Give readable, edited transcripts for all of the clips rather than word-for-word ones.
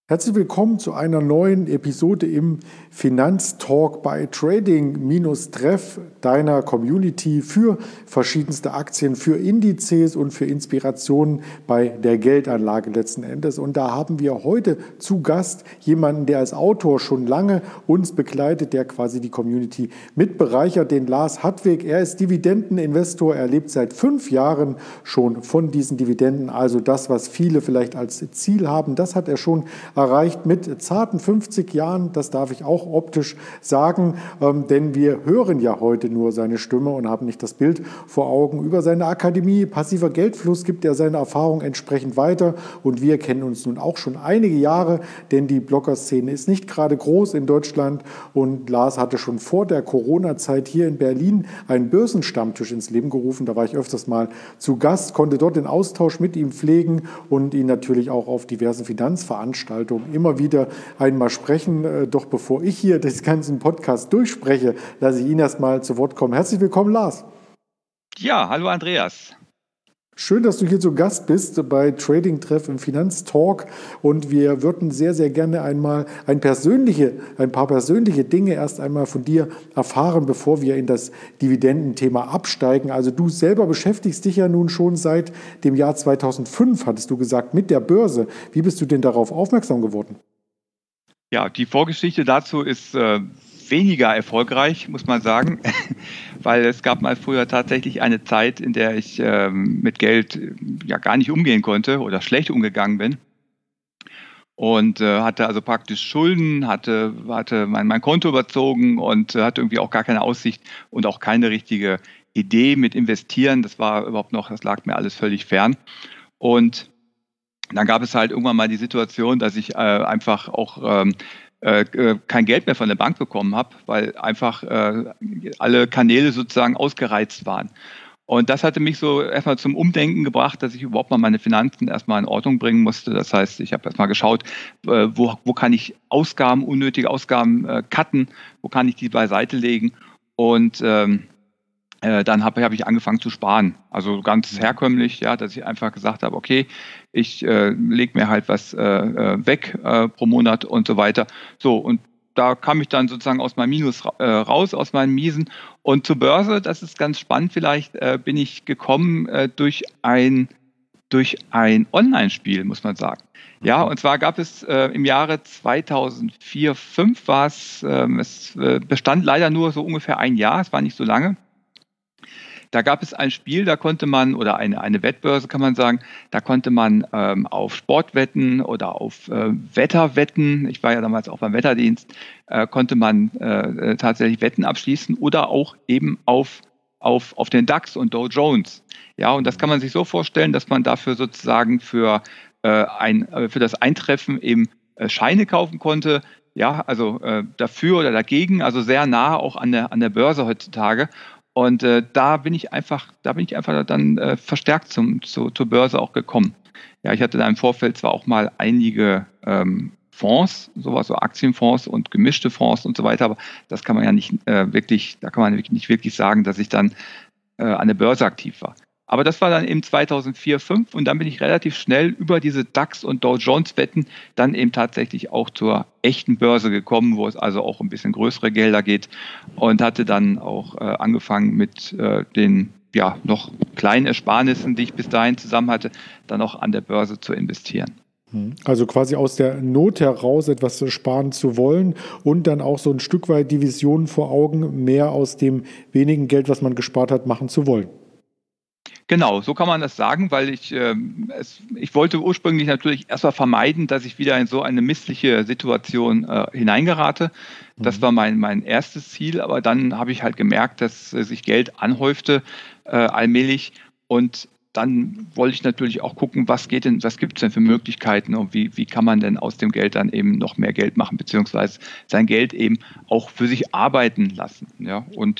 Herzlich willkommen zu einer neuen Episode im Finanztalk bei Trading-Treff deiner Community für verschiedenste Aktien, für Indizes und für Inspirationen bei der Geldanlage letzten Endes. Und da haben wir heute zu Gast jemanden, der als Autor schon lange uns begleitet, der quasi die Community mitbereichert, den Lars Hartwig. Er ist Dividendeninvestor, er lebt seit 5 Jahren schon von diesen Dividenden, also das, was viele vielleicht als Ziel haben, das hat er schon erreicht mit zarten 50 Jahren, das darf ich auch optisch sagen, denn wir hören ja heute nur seine Stimme und haben nicht das Bild vor Augen. Über seine Akademie Passiver Geldfluss gibt er seine Erfahrung entsprechend weiter und wir kennen uns nun auch schon einige Jahre, denn die Blogger-Szene ist nicht gerade groß in Deutschland und Lars hatte schon vor der Corona-Zeit hier in Berlin einen Börsenstammtisch ins Leben gerufen, da war ich öfters mal zu Gast, konnte dort den Austausch mit ihm pflegen und ihn natürlich auch auf diversen Finanzveranstaltungen immer wieder einmal sprechen. Doch bevor ich hier das ganzen Podcast durchspreche, lasse ich ihn erst mal zu Wort kommen. Herzlich willkommen, Lars. Ja, hallo Andreas. Schön, dass du hier zu Gast bist bei Trading-Treff im Finanztalk und wir würden sehr, sehr gerne einmal ein paar persönliche Dinge erst einmal von dir erfahren, bevor wir in das Dividendenthema absteigen. Also du selber beschäftigst dich ja nun schon seit dem Jahr 2005, hattest du gesagt, mit der Börse. Wie bist du denn darauf aufmerksam geworden? Ja, die Vorgeschichte dazu ist weniger erfolgreich, muss man sagen, weil es gab mal früher tatsächlich eine Zeit, in der ich mit Geld ja gar nicht umgehen konnte oder schlecht umgegangen bin und hatte also praktisch Schulden, hatte mein Konto überzogen und hatte irgendwie auch gar keine Aussicht und auch keine richtige Idee mit investieren. Das lag mir alles völlig fern. Und dann gab es halt irgendwann mal die Situation, dass ich einfach auch kein Geld mehr von der Bank bekommen habe, weil einfach alle Kanäle sozusagen ausgereizt waren. Und das hatte mich so erstmal zum Umdenken gebracht, dass ich überhaupt mal meine Finanzen erstmal in Ordnung bringen musste. Das heißt, ich habe erstmal geschaut, wo kann ich unnötige Ausgaben cutten, wo kann ich die beiseite legen und dann habe ich angefangen zu sparen. Also ganz herkömmlich, ja, dass ich einfach gesagt habe, okay, ich lege mir halt was weg pro Monat und so weiter. So, und da kam ich dann sozusagen aus meinem Minus raus, aus meinem Miesen. Und zur Börse, das ist ganz spannend, vielleicht bin ich gekommen durch ein Online-Spiel, muss man sagen. Ja, und zwar gab es im Jahre 2004, 2005 war es bestand leider nur so ungefähr ein Jahr, es war nicht so lange. Da gab es ein Spiel, da konnte man, oder eine Wettbörse kann man sagen, da konnte man auf Sport wetten oder auf Wetter wetten. Ich war ja damals auch beim Wetterdienst, konnte man tatsächlich Wetten abschließen oder auch eben auf den DAX und Dow Jones. Ja, und das kann man sich so vorstellen, dass man dafür sozusagen für das Eintreffen eben Scheine kaufen konnte. Ja, also dafür oder dagegen, also sehr nah auch an der Börse heutzutage. Und da bin ich einfach dann verstärkt zur Börse auch gekommen. Ja, ich hatte da im Vorfeld zwar auch mal einige Fonds, sowas so Aktienfonds und gemischte Fonds und so weiter, aber das kann man ja nicht nicht wirklich sagen, dass ich dann an der Börse aktiv war. Aber das war dann eben 2004, 2005 und dann bin ich relativ schnell über diese DAX- und Dow Jones-Wetten dann eben tatsächlich auch zur echten Börse gekommen, wo es also auch ein bisschen größere Gelder geht und hatte dann auch angefangen mit den noch kleinen Ersparnissen, die ich bis dahin zusammen hatte, dann auch an der Börse zu investieren. Also quasi aus der Not heraus etwas sparen zu wollen und dann auch so ein Stück weit die Vision vor Augen, mehr aus dem wenigen Geld, was man gespart hat, machen zu wollen. Genau, so kann man das sagen, weil ich wollte ursprünglich natürlich erstmal vermeiden, dass ich wieder in so eine missliche Situation hineingerate. Das war mein erstes Ziel, aber dann habe ich halt gemerkt, dass sich Geld anhäufte allmählich und dann wollte ich natürlich auch gucken, was gibt es denn für Möglichkeiten und wie kann man denn aus dem Geld dann eben noch mehr Geld machen, beziehungsweise sein Geld eben auch für sich arbeiten lassen. Ja? Und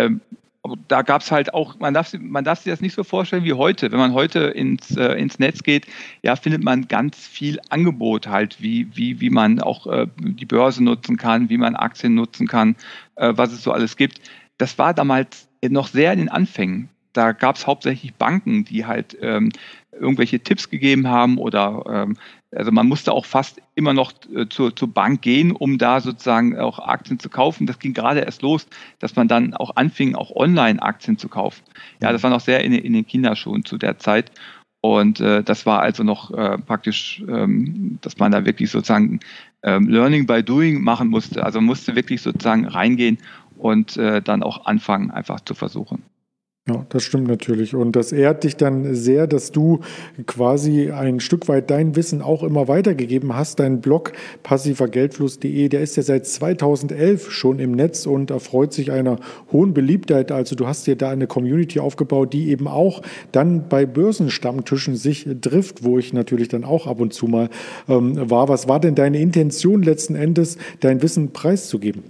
da gab es halt auch, man darf sich das nicht so vorstellen wie heute. Wenn man heute ins Netz geht, ja, findet man ganz viel Angebot halt, wie man auch die Börse nutzen kann, wie man Aktien nutzen kann, was es so alles gibt. Das war damals noch sehr in den Anfängen. Da gab es hauptsächlich Banken, die halt irgendwelche Tipps gegeben haben oder also man musste auch fast immer noch zur Bank gehen, um da sozusagen auch Aktien zu kaufen. Das ging gerade erst los, dass man dann auch anfing, auch Online-Aktien zu kaufen. Ja, das war noch sehr in den Kinderschuhen zu der Zeit. Und das war also noch praktisch, dass man da wirklich sozusagen Learning by Doing machen musste. Also man musste wirklich sozusagen reingehen und dann auch anfangen, einfach zu versuchen. Ja, das stimmt natürlich. Und das ehrt dich dann sehr, dass du quasi ein Stück weit dein Wissen auch immer weitergegeben hast. Dein Blog passivergeldfluss.de, der ist ja seit 2011 schon im Netz und erfreut sich einer hohen Beliebtheit. Also du hast dir da eine Community aufgebaut, die eben auch dann bei Börsenstammtischen sich trifft, wo ich natürlich dann auch ab und zu mal war. Was war denn deine Intention letzten Endes, dein Wissen preiszugeben?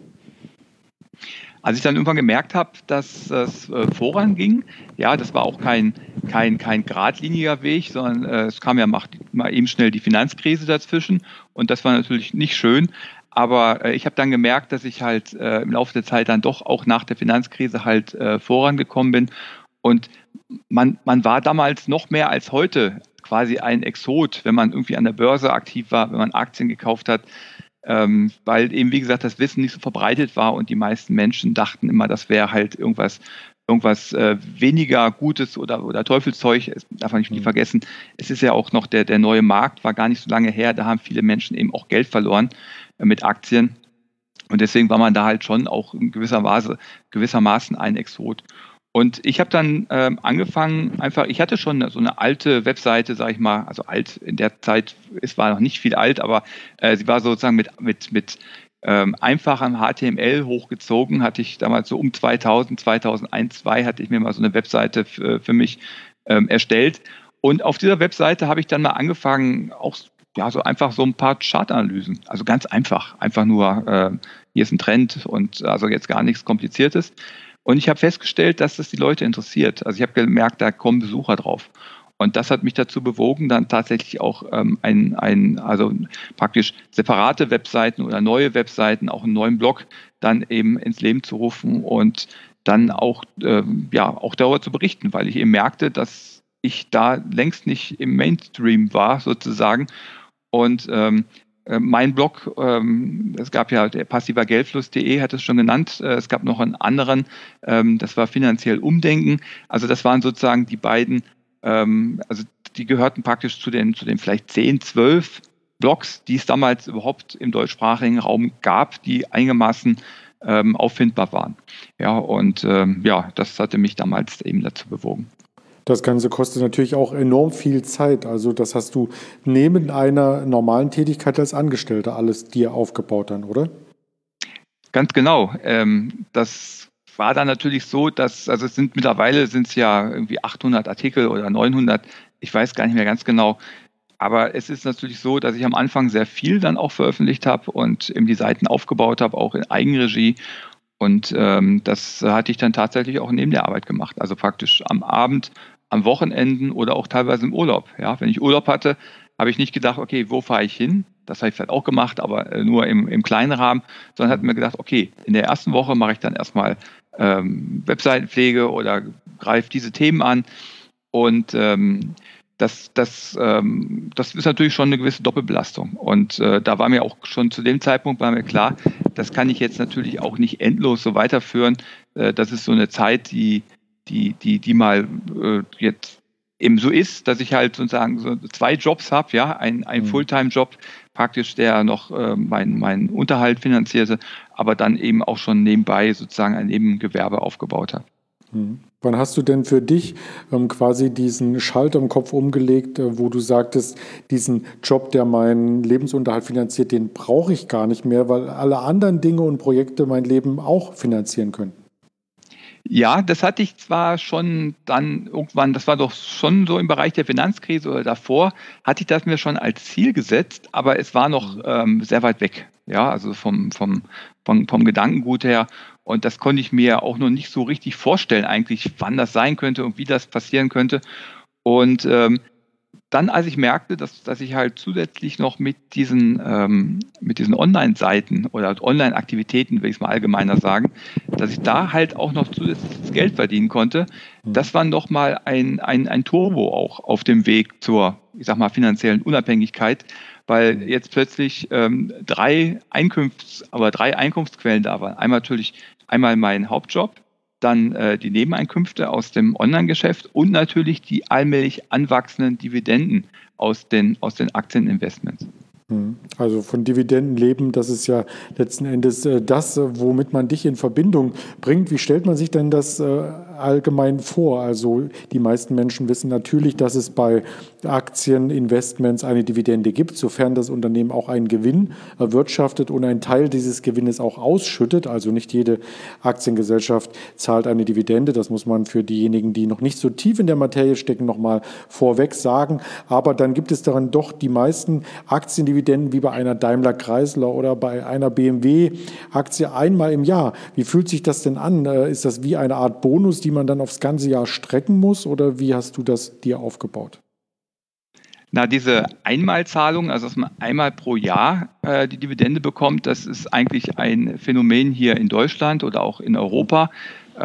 Als ich dann irgendwann gemerkt habe, dass das voranging, ja, das war auch kein geradliniger Weg, sondern es kam ja mal eben schnell die Finanzkrise dazwischen und das war natürlich nicht schön. Aber ich habe dann gemerkt, dass ich halt im Laufe der Zeit dann doch auch nach der Finanzkrise halt vorangekommen bin. Und man war damals noch mehr als heute quasi ein Exot, wenn man irgendwie an der Börse aktiv war, wenn man Aktien gekauft hat. Weil eben, wie gesagt, das Wissen nicht so verbreitet war und die meisten Menschen dachten immer, das wäre halt irgendwas weniger Gutes oder Teufelszeug. Das darf man nicht vergessen. Es ist ja auch noch der neue Markt, war gar nicht so lange her. Da haben viele Menschen eben auch Geld verloren mit Aktien. Und deswegen war man da halt schon auch in gewissermaßen ein Exot. Und ich habe dann angefangen, ich hatte schon so eine alte Webseite, sage ich mal, also alt in der Zeit, es war noch nicht viel alt, aber sie war sozusagen mit einfachem HTML hochgezogen, hatte ich damals so um 2001, 2002 hatte ich mir mal so eine Webseite für mich erstellt. Und auf dieser Webseite habe ich dann mal angefangen, auch so einfach so ein paar Chartanalysen, also ganz einfach nur, hier ist ein Trend und also jetzt gar nichts Kompliziertes. Und ich habe festgestellt, dass das die Leute interessiert. Also ich habe gemerkt, da kommen Besucher drauf. Und das hat mich dazu bewogen, dann tatsächlich auch also praktisch separate Webseiten oder neue Webseiten, auch einen neuen Blog dann eben ins Leben zu rufen und dann auch darüber zu berichten, weil ich eben merkte, dass ich da längst nicht im Mainstream war sozusagen. Und mein Blog, es gab ja der passivergeldfluss.de, hat es schon genannt. Es gab noch einen anderen, das war finanziell Umdenken. Also das waren sozusagen die beiden, also die gehörten praktisch zu den vielleicht 10, 12 Blogs, die es damals überhaupt im deutschsprachigen Raum gab, die einigermaßen auffindbar waren. Ja, und das hatte mich damals eben dazu bewogen. Das Ganze kostet natürlich auch enorm viel Zeit. Also das hast du neben einer normalen Tätigkeit als Angestellter alles dir aufgebaut dann, oder? Ganz genau. Das war dann natürlich so, dass, also mittlerweile sind es ja irgendwie 800 Artikel oder 900, ich weiß gar nicht mehr ganz genau. Aber es ist natürlich so, dass ich am Anfang sehr viel dann auch veröffentlicht habe und eben die Seiten aufgebaut habe, auch in Eigenregie. Und das hatte ich dann tatsächlich auch neben der Arbeit gemacht. Also praktisch am Abend, am Wochenenden oder auch teilweise im Urlaub. Ja, wenn ich Urlaub hatte, habe ich nicht gedacht, okay, wo fahre ich hin? Das habe ich vielleicht auch gemacht, aber nur im kleinen Rahmen, sondern habe mir gedacht, okay, in der ersten Woche mache ich dann erstmal Webseitenpflege oder greife diese Themen an. Und das ist natürlich schon eine gewisse Doppelbelastung. Und da war mir auch schon zu dem Zeitpunkt klar, das kann ich jetzt natürlich auch nicht endlos so weiterführen. Das ist so eine Zeit, die mal jetzt eben so ist, dass ich halt sozusagen so 2 Jobs habe, ja, ein Fulltime-Job praktisch, der noch meinen Unterhalt finanzierte, aber dann eben auch schon nebenbei sozusagen ein Nebengewerbe aufgebaut habe. Wann hast du denn für dich quasi diesen Schalter im Kopf umgelegt, wo du sagtest, diesen Job, der meinen Lebensunterhalt finanziert, den brauche ich gar nicht mehr, weil alle anderen Dinge und Projekte mein Leben auch finanzieren können? Ja, das hatte ich zwar schon dann irgendwann, das war doch schon so im Bereich der Finanzkrise oder davor, hatte ich das mir schon als Ziel gesetzt, aber es war noch sehr weit weg. Ja, also vom Gedankengut her. Und das konnte ich mir auch noch nicht so richtig vorstellen, eigentlich, wann das sein könnte und wie das passieren könnte. Und dann, als ich merkte, dass ich halt zusätzlich noch mit diesen Online-Seiten oder Online-Aktivitäten, will ich es mal allgemeiner sagen, dass ich da halt auch noch zusätzliches Geld verdienen konnte, das war nochmal ein Turbo auch auf dem Weg zur, ich sag mal, finanziellen Unabhängigkeit, weil jetzt plötzlich drei Einkunftsquellen da waren. Einmal mein Hauptjob, dann die Nebeneinkünfte aus dem Online-Geschäft und natürlich die allmählich anwachsenden Dividenden aus den Aktieninvestments. Also von Dividenden leben, das ist ja letzten Endes das, womit man dich in Verbindung bringt. Wie stellt man sich denn das allgemein vor? Also die meisten Menschen wissen natürlich, dass es bei Aktieninvestments eine Dividende gibt, sofern das Unternehmen auch einen Gewinn erwirtschaftet und einen Teil dieses Gewinnes auch ausschüttet. Also nicht jede Aktiengesellschaft zahlt eine Dividende. Das muss man für diejenigen, die noch nicht so tief in der Materie stecken, nochmal vorweg sagen. Aber dann gibt es daran doch die meisten Aktiendividenden wie bei einer Daimler Chrysler oder bei einer BMW-Aktie einmal im Jahr. Wie fühlt sich das denn an? Ist das wie eine Art Bonus, die man dann aufs ganze Jahr strecken muss, oder wie hast du das dir aufgebaut? Na, diese Einmalzahlung, also dass man einmal pro Jahr die Dividende bekommt, das ist eigentlich ein Phänomen hier in Deutschland oder auch in Europa.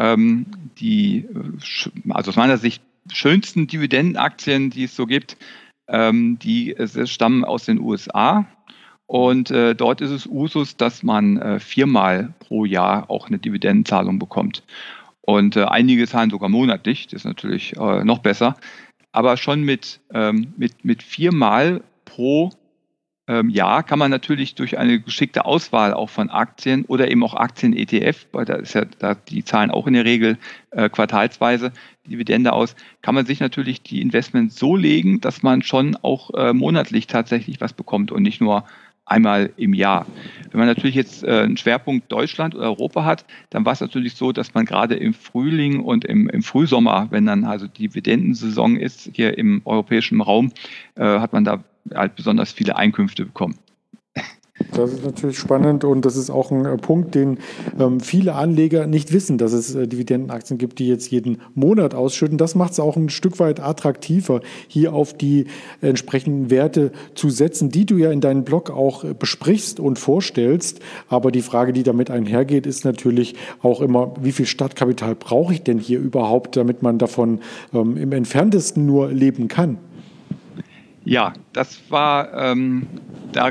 Also aus meiner Sicht schönsten Dividendenaktien, die es so gibt, die stammen aus den USA. Und dort ist es Usus, dass man viermal pro Jahr auch eine Dividendenzahlung bekommt. Und einige zahlen sogar monatlich, das ist natürlich noch besser. Aber schon mit viermal pro Jahr kann man natürlich durch eine geschickte Auswahl auch von Aktien oder eben auch Aktien-ETF, weil die zahlen auch in der Regel quartalsweise die Dividende aus, kann man sich natürlich die Investments so legen, dass man schon auch monatlich tatsächlich was bekommt und nicht nur einmal im Jahr. Wenn man natürlich jetzt einen Schwerpunkt Deutschland oder Europa hat, dann war es natürlich so, dass man gerade im Frühling und im Frühsommer, wenn dann also die Dividendensaison ist, hier im europäischen Raum, hat man da halt besonders viele Einkünfte bekommen. Das ist natürlich spannend und das ist auch ein Punkt, den viele Anleger nicht wissen, dass es Dividendenaktien gibt, die jetzt jeden Monat ausschütten. Das macht es auch ein Stück weit attraktiver, hier auf die entsprechenden Werte zu setzen, die du ja in deinem Blog auch besprichst und vorstellst. Aber die Frage, die damit einhergeht, ist natürlich auch immer, wie viel Startkapital brauche ich denn hier überhaupt, damit man davon im Entferntesten nur leben kann? Ja, das war da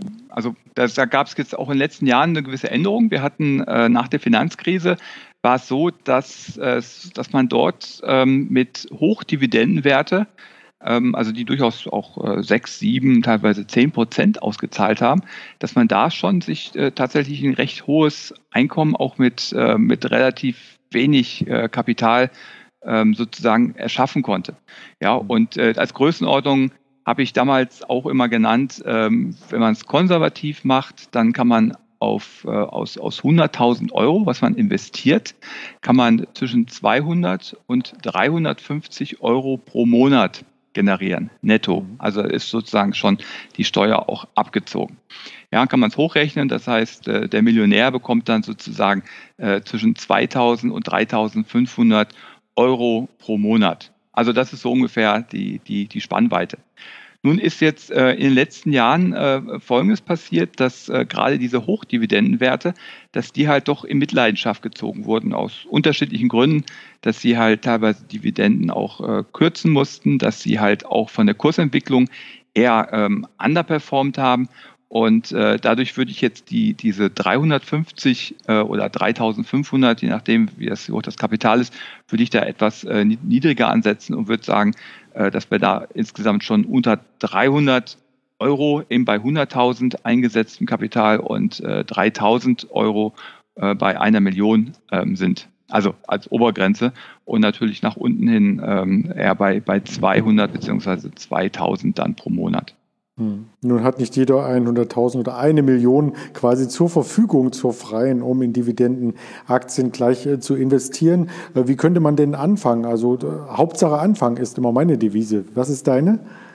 gab es jetzt auch in den letzten Jahren eine gewisse Änderung. Wir hatten nach der Finanzkrise war es so, dass man dort mit Hochdividendenwerte, also die durchaus auch 6, 7, teilweise 10% ausgezahlt haben, dass man da schon sich tatsächlich ein recht hohes Einkommen auch mit relativ wenig Kapital sozusagen erschaffen konnte. Ja, und als Größenordnung habe ich damals auch immer genannt, wenn man es konservativ macht, dann kann man aus 100.000 Euro, was man investiert, kann man zwischen 200 und 350 Euro pro Monat generieren, netto. Also ist sozusagen schon die Steuer auch abgezogen. Ja, kann man es hochrechnen, das heißt, der Millionär bekommt dann sozusagen zwischen 2.000 und 3.500 Euro pro Monat. Also das ist so ungefähr die Spannweite. Nun ist jetzt in den letzten Jahren Folgendes passiert, dass gerade diese Hochdividendenwerte, dass die halt doch in Mitleidenschaft gezogen wurden aus unterschiedlichen Gründen, dass sie halt teilweise Dividenden auch kürzen mussten, dass sie halt auch von der Kursentwicklung eher underperformed haben. Und dadurch würde ich jetzt diese 350 oder 3.500, je nachdem, wie hoch das Kapital ist, würde ich da etwas niedriger ansetzen und würde sagen, dass wir da insgesamt schon unter 300 Euro eben bei 100.000 eingesetztem Kapital und 3.000 Euro bei 1 Million sind. Also als Obergrenze und natürlich nach unten hin eher bei 200 bzw. 2.000 dann pro Monat. Nun hat nicht jeder 100.000 oder 1 Million quasi zur Verfügung, zur freien, um in Dividendenaktien gleich zu investieren. Wie könnte man denn anfangen? Also Hauptsache Anfang ist immer meine Devise. Was ist deine?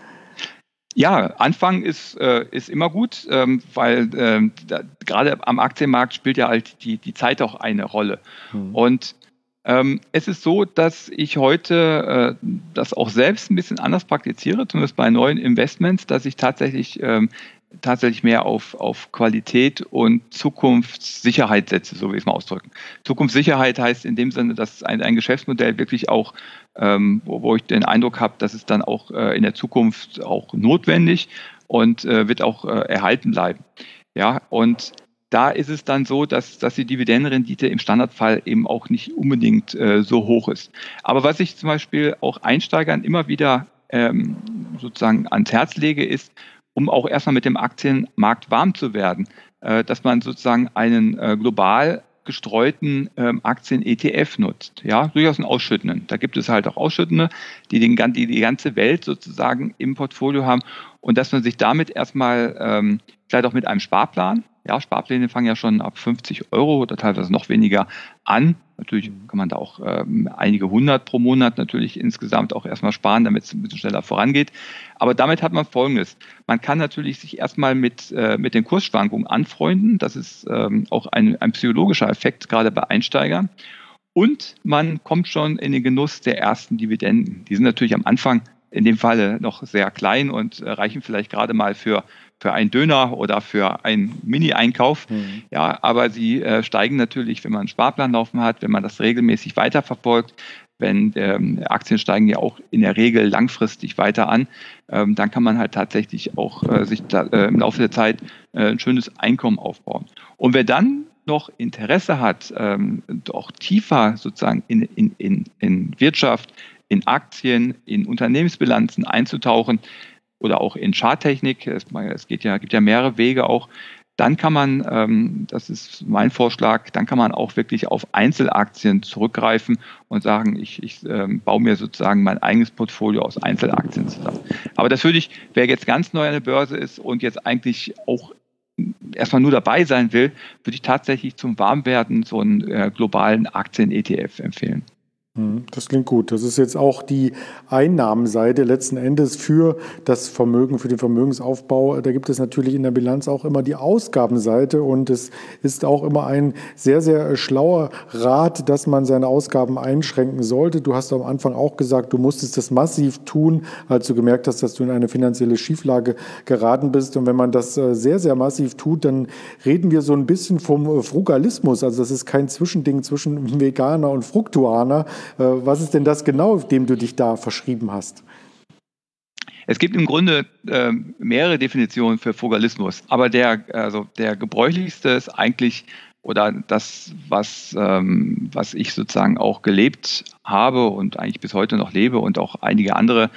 Ja, Anfang ist immer gut, weil gerade am Aktienmarkt spielt ja halt die Zeit auch eine Rolle. Und es ist so, dass ich heute das auch selbst ein bisschen anders praktiziere, zumindest bei neuen Investments, dass ich tatsächlich mehr auf Qualität und Zukunftssicherheit setze, so will ich es mal ausdrücken. Zukunftssicherheit heißt in dem Sinne, dass ein Geschäftsmodell wirklich auch, wo ich den Eindruck habe, dass es dann auch in der Zukunft auch notwendig und wird auch erhalten bleiben. Ja, und da ist es dann so, dass die Dividendenrendite im Standardfall eben auch nicht unbedingt so hoch ist. Aber was ich zum Beispiel auch Einsteigern immer wieder sozusagen ans Herz lege, ist, um auch erstmal mit dem Aktienmarkt warm zu werden, dass man sozusagen einen global gestreuten Aktien-ETF nutzt. Ja, durchaus einen ausschüttenden. Da gibt es halt auch Ausschüttende, die die ganze Welt sozusagen im Portfolio haben und dass man sich damit erstmal vielleicht auch mit einem Sparplan, ja, Sparpläne fangen ja schon ab 50 Euro oder teilweise noch weniger an. Natürlich kann man da auch einige hundert pro Monat natürlich insgesamt auch erstmal sparen, damit es ein bisschen schneller vorangeht. Aber damit hat man Folgendes. Man kann natürlich sich erstmal mit den Kursschwankungen anfreunden. Das ist auch ein psychologischer Effekt, gerade bei Einsteigern. Und man kommt schon in den Genuss der ersten Dividenden. Die sind natürlich am Anfang in dem Falle noch sehr klein und reichen vielleicht gerade mal für einen Döner oder für einen Mini-Einkauf. Ja, aber sie steigen natürlich, wenn man einen Sparplan laufen hat, wenn man das regelmäßig weiterverfolgt. Wenn Aktien steigen ja auch in der Regel langfristig weiter an, dann kann man halt tatsächlich auch sich im Laufe der Zeit ein schönes Einkommen aufbauen. Und wer dann noch Interesse hat, auch tiefer sozusagen in Wirtschaft, in Aktien, in Unternehmensbilanzen einzutauchen oder auch in Charttechnik, gibt ja mehrere Wege auch, dann kann man, das ist mein Vorschlag, dann kann man auch wirklich auf Einzelaktien zurückgreifen und sagen, ich baue mir sozusagen mein eigenes Portfolio aus Einzelaktien zusammen. Aber das wer jetzt ganz neu an der Börse ist und jetzt eigentlich auch erstmal nur dabei sein will, würde ich tatsächlich zum Warmwerden so einen globalen Aktien-ETF empfehlen. Das klingt gut. Das ist jetzt auch die Einnahmenseite letzten Endes für das Vermögen, für den Vermögensaufbau. Da gibt es natürlich in der Bilanz auch immer die Ausgabenseite und es ist auch immer ein sehr, sehr schlauer Rat, dass man seine Ausgaben einschränken sollte. Du hast am Anfang auch gesagt, du musstest das massiv tun, als du gemerkt hast, dass du in eine finanzielle Schieflage geraten bist. Und wenn man das sehr, sehr massiv tut, dann reden wir so ein bisschen vom Frugalismus. Also das ist kein Zwischending zwischen Veganer und Fruktuaner. Was ist denn das genau, dem du dich da verschrieben hast? Es gibt im Grunde mehrere Definitionen für Frugalismus, aber der gebräuchlichste ist eigentlich, oder das, was ich sozusagen auch gelebt habe und eigentlich bis heute noch lebe und auch einige andere,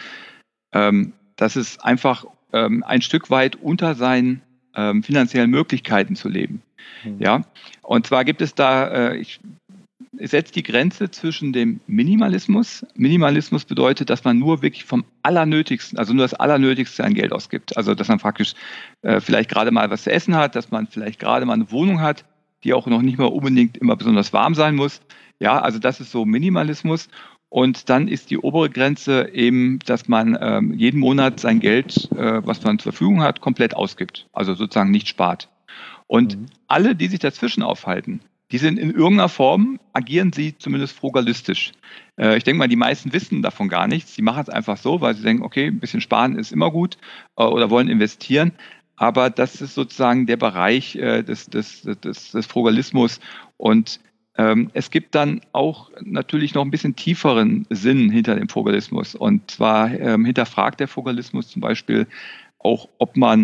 das ist einfach ein Stück weit unter seinen finanziellen Möglichkeiten zu leben. Ja, und zwar gibt es da, ich setzt die Grenze zwischen dem Minimalismus. Minimalismus bedeutet, dass man nur wirklich vom Allernötigsten, also nur das Allernötigste an Geld ausgibt. Also dass man praktisch vielleicht gerade mal was zu essen hat, dass man vielleicht gerade mal eine Wohnung hat, die auch noch nicht mal unbedingt immer besonders warm sein muss. Ja, also das ist so Minimalismus. Und dann ist die obere Grenze eben, dass man jeden Monat sein Geld, was man zur Verfügung hat, komplett ausgibt. Also sozusagen nicht spart. Und alle, die sich dazwischen aufhalten, die sind in irgendeiner Form, agieren sie zumindest frugalistisch. Ich denke mal, die meisten wissen davon gar nichts. Die machen es einfach so, weil sie denken, okay, ein bisschen sparen ist immer gut oder wollen investieren. Aber das ist sozusagen der Bereich des Frugalismus. Und es gibt dann auch natürlich noch ein bisschen tieferen Sinn hinter dem Frugalismus. Und zwar hinterfragt der Frugalismus zum Beispiel auch, ob man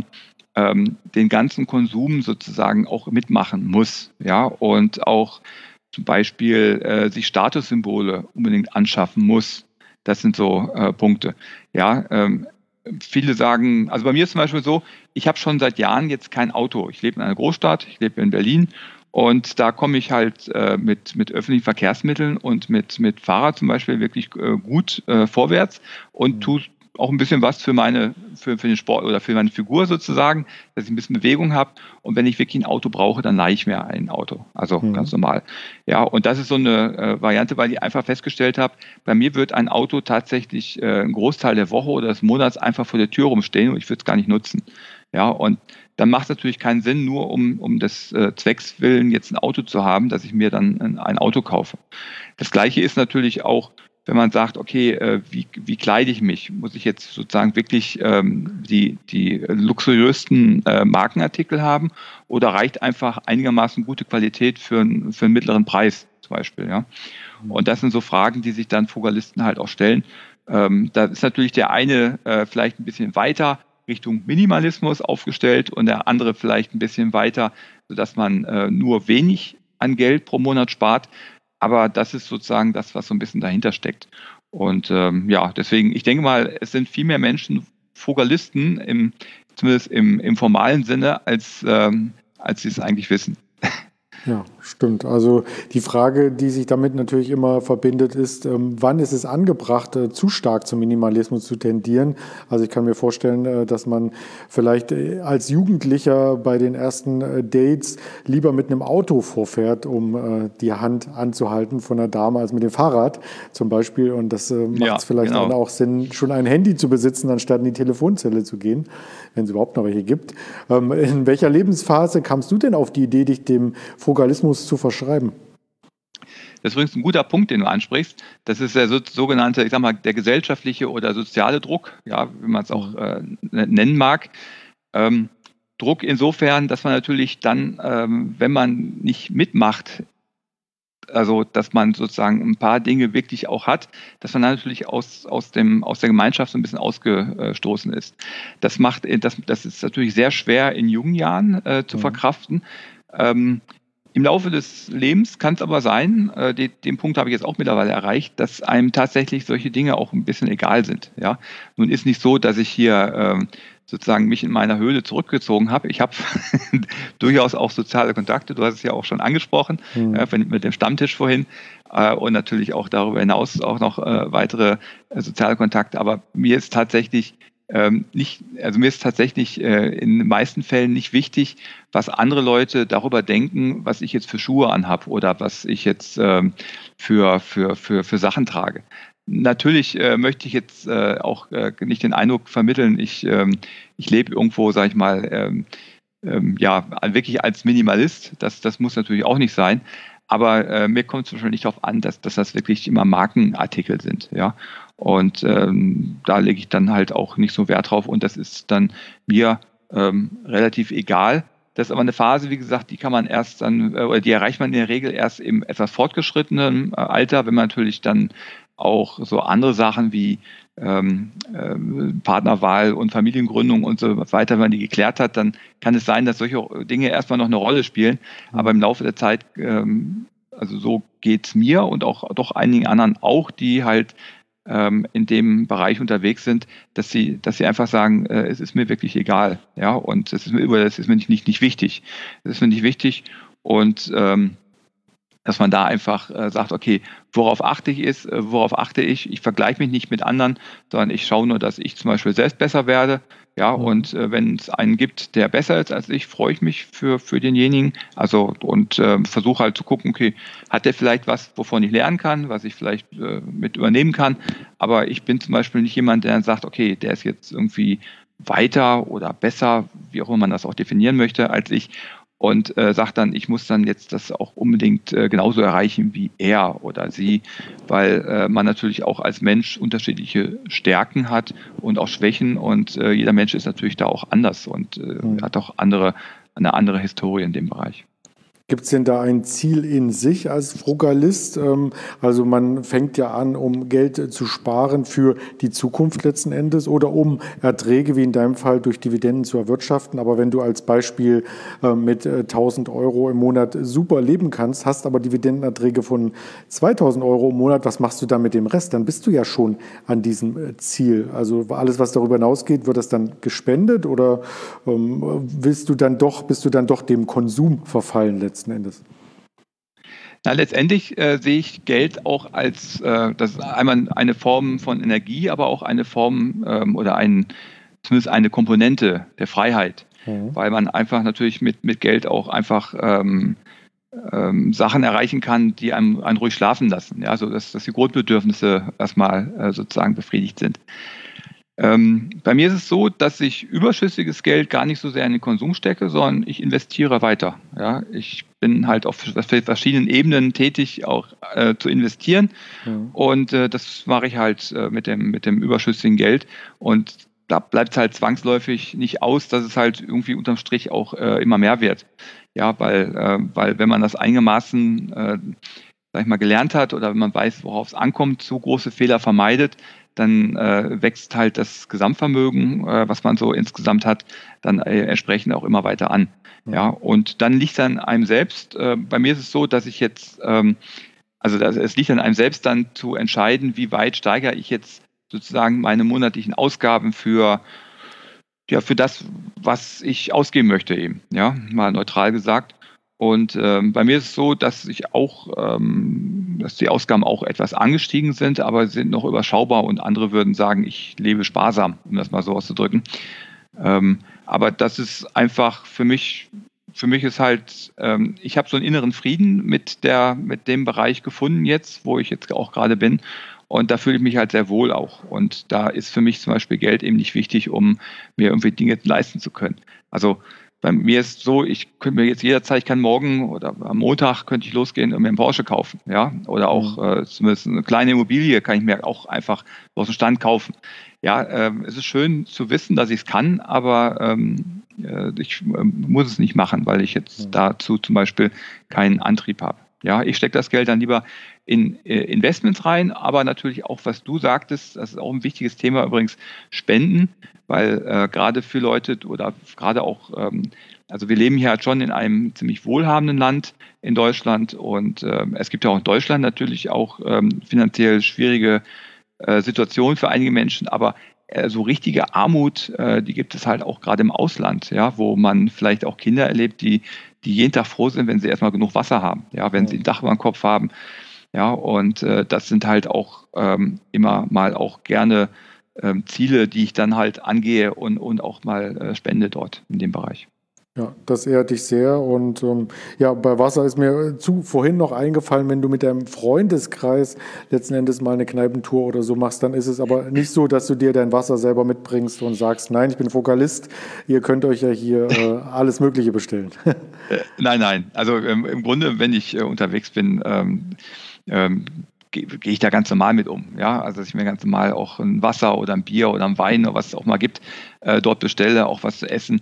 den ganzen Konsum sozusagen auch mitmachen muss, ja, und auch zum Beispiel sich Statussymbole unbedingt anschaffen muss. Das sind so Punkte. Ja, viele sagen, also bei mir ist zum Beispiel so, ich habe schon seit Jahren jetzt kein Auto. Ich lebe in einer Großstadt, ich lebe in Berlin und da komme ich halt mit öffentlichen Verkehrsmitteln und mit Fahrrad zum Beispiel wirklich gut vorwärts und tue auch ein bisschen was für den Sport oder für meine Figur sozusagen, dass ich ein bisschen Bewegung habe. Und wenn ich wirklich ein Auto brauche, dann leihe ich mir ein Auto. Also ganz normal. Ja, und das ist so eine Variante, weil ich einfach festgestellt habe, bei mir wird ein Auto tatsächlich einen Großteil der Woche oder des Monats einfach vor der Tür rumstehen und ich würde es gar nicht nutzen. Ja, und dann macht es natürlich keinen Sinn, nur um des Zwecks willen jetzt ein Auto zu haben, dass ich mir dann ein Auto kaufe. Das Gleiche ist natürlich auch, wenn man sagt, okay, wie kleide ich mich? Muss ich jetzt sozusagen wirklich die luxuriösten Markenartikel haben oder reicht einfach einigermaßen gute Qualität für einen mittleren Preis zum Beispiel? Ja? Und das sind so Fragen, die sich dann Frugalisten halt auch stellen. Da ist natürlich der eine vielleicht ein bisschen weiter Richtung Minimalismus aufgestellt und der andere vielleicht ein bisschen weiter, sodass man nur wenig an Geld pro Monat spart. Aber das ist sozusagen das, was so ein bisschen dahinter steckt. Und deswegen, ich denke mal, es sind viel mehr Menschen Frugalisten, zumindest im formalen Sinne, als sie es eigentlich wissen. Ja, stimmt. Also die Frage, die sich damit natürlich immer verbindet, ist, wann ist es angebracht, zu stark zum Minimalismus zu tendieren? Also ich kann mir vorstellen, dass man vielleicht als Jugendlicher bei den ersten Dates lieber mit einem Auto vorfährt, um die Hand anzuhalten von einer Dame, als mit dem Fahrrad zum Beispiel. Und das macht es vielleicht dann auch Sinn, schon ein Handy zu besitzen, anstatt in die Telefonzelle zu gehen, wenn es überhaupt noch welche gibt. In welcher Lebensphase kamst du denn auf die Idee, dich dem Frugalismus zu verschreiben? Das ist übrigens ein guter Punkt, den du ansprichst. Das ist der sogenannte, ich sag mal, der gesellschaftliche oder soziale Druck, ja, wie man es auch nennen mag. Druck insofern, dass man natürlich dann, wenn man nicht mitmacht, also dass man sozusagen ein paar Dinge wirklich auch hat, dass man natürlich aus der Gemeinschaft so ein bisschen ausgestoßen ist. Das ist natürlich sehr schwer in jungen Jahren zu verkraften. Im Laufe des Lebens kann es aber sein, den Punkt habe ich jetzt auch mittlerweile erreicht, dass einem tatsächlich solche Dinge auch ein bisschen egal sind. Ja? Nun ist nicht so, dass ich hier sozusagen mich in meiner Höhle zurückgezogen habe. Ich habe durchaus auch soziale Kontakte, du hast es ja auch schon angesprochen, mit dem Stammtisch vorhin und natürlich auch darüber hinaus auch noch weitere soziale Kontakte. Aber mir ist tatsächlich in den meisten Fällen nicht wichtig, was andere Leute darüber denken, was ich jetzt für Schuhe anhabe oder was ich jetzt für Sachen trage. Natürlich möchte ich jetzt auch nicht den Eindruck vermitteln, ich lebe irgendwo, sage ich mal, wirklich als Minimalist. Das muss natürlich auch nicht sein. Aber mir kommt es zum Beispiel nicht darauf an, dass das wirklich immer Markenartikel sind. Ja? Und da lege ich dann halt auch nicht so Wert drauf. Und das ist dann mir relativ egal. Das ist aber eine Phase, wie gesagt, die kann man erst dann, oder die erreicht man in der Regel erst im etwas fortgeschrittenen Alter, wenn man natürlich dann auch so andere Sachen wie Partnerwahl und Familiengründung und so weiter, wenn man die geklärt hat, dann kann es sein, dass solche Dinge erstmal noch eine Rolle spielen. Aber im Laufe der Zeit, also so geht es mir und auch doch einigen anderen auch, die halt in dem Bereich unterwegs sind, dass sie einfach sagen, es ist mir wirklich egal, ja, und das ist mir nicht wichtig. Das ist mir nicht wichtig und dass man da einfach sagt, okay, worauf achte ich? Ich vergleiche mich nicht mit anderen, sondern ich schaue nur, dass ich zum Beispiel selbst besser werde. Ja, und wenn es einen gibt, der besser ist als ich, freue ich mich für denjenigen. Also und versuche halt zu gucken, okay, hat der vielleicht was, wovon ich lernen kann, was ich vielleicht mit übernehmen kann. Aber ich bin zum Beispiel nicht jemand, der sagt, okay, der ist jetzt irgendwie weiter oder besser, wie auch immer man das auch definieren möchte, als ich. Und sagt dann, ich muss dann jetzt das auch unbedingt genauso erreichen wie er oder sie, weil man natürlich auch als Mensch unterschiedliche Stärken hat und auch Schwächen und jeder Mensch ist natürlich da auch anders und hat auch eine andere Historie in dem Bereich. Gibt es denn da ein Ziel in sich als Frugalist? Also man fängt ja an, um Geld zu sparen für die Zukunft letzten Endes oder um Erträge, wie in deinem Fall, durch Dividenden zu erwirtschaften. Aber wenn du als Beispiel mit 1.000 Euro im Monat super leben kannst, hast aber Dividendenerträge von 2.000 Euro im Monat, was machst du dann mit dem Rest? Dann bist du ja schon an diesem Ziel. Also alles, was darüber hinausgeht, wird das dann gespendet oder bist du dann doch dem Konsum verfallen letzten Endes? Na, letztendlich sehe ich Geld auch als, das ist einmal eine Form von Energie, aber auch eine Form oder zumindest eine Komponente der Freiheit, weil man einfach natürlich mit Geld auch einfach Sachen erreichen kann, die einen ruhig schlafen lassen, ja, so dass die Grundbedürfnisse erstmal sozusagen befriedigt sind. Bei mir ist es so, dass ich überschüssiges Geld gar nicht so sehr in den Konsum stecke, sondern ich investiere weiter. Ja, ich bin halt auf verschiedenen Ebenen tätig, auch zu investieren. Und das mache ich halt mit dem überschüssigen Geld. Und da bleibt es halt zwangsläufig nicht aus, dass es halt irgendwie unterm Strich auch immer mehr wird. Ja, weil wenn man das einigermaßen sag ich mal, gelernt hat oder wenn man weiß, worauf es ankommt, so große Fehler vermeidet, dann wächst halt das Gesamtvermögen, was man so insgesamt hat, dann entsprechend auch immer weiter an. Ja, und dann liegt es an einem selbst. Bei mir ist es so, dass ich jetzt, es liegt an einem selbst dann zu entscheiden, wie weit steigere ich jetzt sozusagen meine monatlichen Ausgaben für das, was ich ausgeben möchte eben, ja, mal neutral gesagt. Und bei mir ist es so, dass dass die Ausgaben auch etwas angestiegen sind, aber sind noch überschaubar und andere würden sagen, ich lebe sparsam, um das mal so auszudrücken. Aber das ist einfach für mich ist halt, ich habe so einen inneren Frieden mit dem Bereich gefunden jetzt, wo ich jetzt auch gerade bin. Und da fühle ich mich halt sehr wohl auch. Und da ist für mich zum Beispiel Geld eben nicht wichtig, um mir irgendwie Dinge leisten zu können. Also bei mir ist so, ich könnte mir jetzt jederzeit, ich kann morgen oder am Montag könnte ich losgehen und mir einen Porsche kaufen, ja, oder auch zumindest eine kleine Immobilie kann ich mir auch einfach aus dem Stand kaufen. Ja, es ist schön zu wissen, dass ich es kann, aber ich muss es nicht machen, weil ich jetzt dazu zum Beispiel keinen Antrieb habe. Ja, ich stecke das Geld dann lieber in Investments rein, aber natürlich auch, was du sagtest, das ist auch ein wichtiges Thema übrigens, Spenden, weil gerade für Leute oder gerade auch, also wir leben hier halt schon in einem ziemlich wohlhabenden Land in Deutschland und es gibt ja auch in Deutschland natürlich auch finanziell schwierige Situationen für einige Menschen, aber so richtige Armut, die gibt es halt auch gerade im Ausland, ja, wo man vielleicht auch Kinder erlebt, die jeden Tag froh sind, wenn sie erstmal genug Wasser haben, ja, wenn sie ein Dach über dem Kopf haben. Ja, und das sind halt auch immer mal auch gerne Ziele, die ich dann halt angehe und auch mal spende dort in dem Bereich. Ja, das ehrt dich sehr. Und bei Wasser ist mir vorhin noch eingefallen, wenn du mit deinem Freundeskreis letzten Endes mal eine Kneipentour oder so machst, dann ist es aber nicht so, dass du dir dein Wasser selber mitbringst und sagst, nein, ich bin Vokalist, ihr könnt euch ja hier alles Mögliche bestellen. Nein. Also im Grunde, wenn ich unterwegs bin, gehe ich da ganz normal mit um. Ja? Also dass ich mir ganz normal auch ein Wasser oder ein Bier oder ein Wein oder was es auch mal gibt, dort bestelle, auch was zu essen.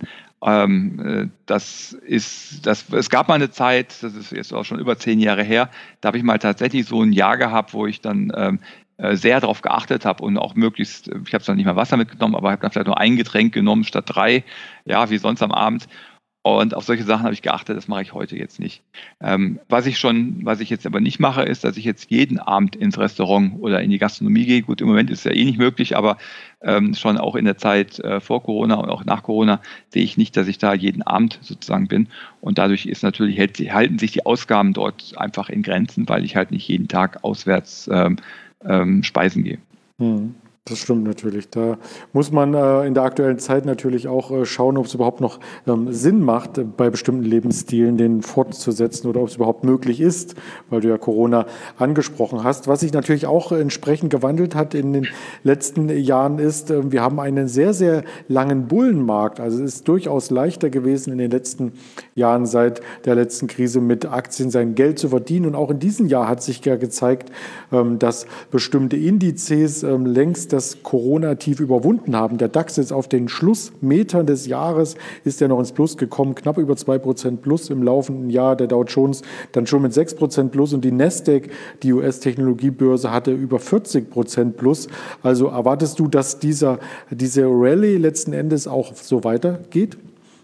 Es gab mal eine Zeit, das ist jetzt auch schon über 10 Jahre her, da habe ich mal tatsächlich so ein Jahr gehabt, wo ich dann sehr darauf geachtet habe und auch möglichst, ich habe zwar nicht mal Wasser mitgenommen, aber habe dann vielleicht nur ein Getränk genommen statt 3, ja, wie sonst am Abend. Und auf solche Sachen habe ich geachtet, das mache ich heute jetzt nicht. Was ich jetzt aber nicht mache, ist, dass ich jetzt jeden Abend ins Restaurant oder in die Gastronomie gehe. Gut, im Moment ist es ja eh nicht möglich, aber schon auch in der Zeit vor Corona und auch nach Corona sehe ich nicht, dass ich da jeden Abend sozusagen bin. Und dadurch halten sich die Ausgaben dort einfach in Grenzen, weil ich halt nicht jeden Tag auswärts speisen gehe. Das stimmt natürlich. Da muss man in der aktuellen Zeit natürlich auch schauen, ob es überhaupt noch Sinn macht, bei bestimmten Lebensstilen den fortzusetzen oder ob es überhaupt möglich ist, weil du ja Corona angesprochen hast. Was sich natürlich auch entsprechend gewandelt hat in den letzten Jahren ist, wir haben einen sehr, sehr langen Bullenmarkt. Also es ist durchaus leichter gewesen in den letzten Jahren seit der letzten Krise mit Aktien sein Geld zu verdienen. Und auch in diesem Jahr hat sich ja gezeigt, dass bestimmte Indizes längst das Corona-Tief überwunden haben. Der DAX ist auf den Schlussmetern des Jahres, ist ja noch ins Plus gekommen, knapp über 2% Plus im laufenden Jahr. Der Dow Jones dann schon mit 6% Plus und die Nasdaq, die US-Technologiebörse, hatte über 40% Plus. Also erwartest du, dass diese Rallye letzten Endes auch so weitergeht?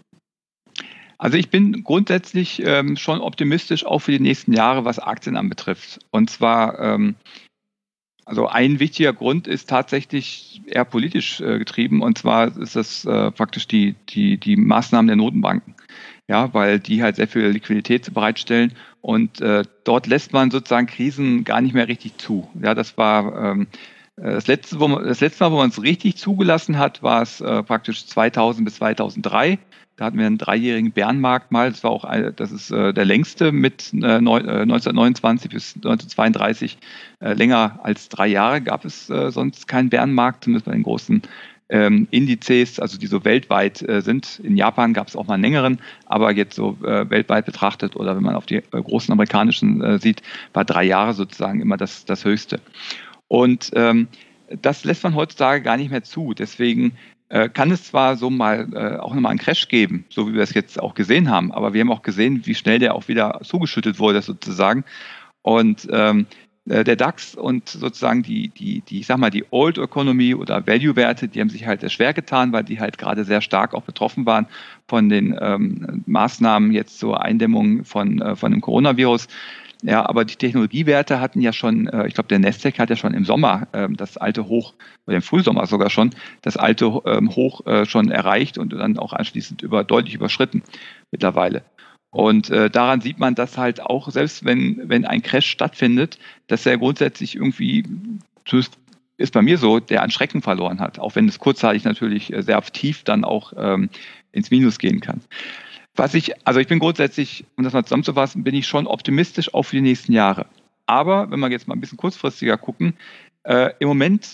Also ich bin grundsätzlich schon optimistisch auch für die nächsten Jahre, was Aktien anbetrifft. Und zwar also ein wichtiger Grund ist tatsächlich eher politisch getrieben, und zwar ist das praktisch die Maßnahmen der Notenbanken. Ja, weil die halt sehr viel Liquidität bereitstellen und dort lässt man sozusagen Krisen gar nicht mehr richtig zu. Ja, das war das letzte Mal, wo man es richtig zugelassen hat, war es praktisch 2000 bis 2003. Da hatten wir einen 3-jährigen Bärenmarkt mal. Das ist der längste mit 1929 bis 1932. Länger als 3 Jahre gab es sonst keinen Bärenmarkt, zumindest bei den großen Indizes, also die so weltweit sind. In Japan gab es auch mal einen längeren, aber jetzt so weltweit betrachtet oder wenn man auf die großen amerikanischen sieht, war 3 Jahre sozusagen immer das Höchste. Und das lässt man heutzutage gar nicht mehr zu. Deswegen kann es zwar so mal auch nochmal einen Crash geben, so wie wir es jetzt auch gesehen haben, aber wir haben auch gesehen, wie schnell der auch wieder zugeschüttet wurde sozusagen. Und der DAX und sozusagen ich sag mal, die Old Economy oder Value-Werte, die haben sich halt sehr schwer getan, weil die halt gerade sehr stark auch betroffen waren von den Maßnahmen jetzt zur Eindämmung von dem Coronavirus. Ja, aber die Technologiewerte hatten ja schon, ich glaube, der Nasdaq hat ja schon im Sommer das alte Hoch, oder im Frühsommer sogar schon, das alte Hoch schon erreicht und dann auch anschließend deutlich überschritten mittlerweile. Und daran sieht man, dass halt auch, selbst wenn ein Crash stattfindet, dass er grundsätzlich irgendwie, zumindest ist bei mir so, der an Schrecken verloren hat, auch wenn es kurzzeitig natürlich sehr tief dann auch ins Minus gehen kann. Also ich bin grundsätzlich, um das mal zusammenzufassen, bin ich schon optimistisch auch für die nächsten Jahre. Aber wenn wir jetzt mal ein bisschen kurzfristiger gucken, im Moment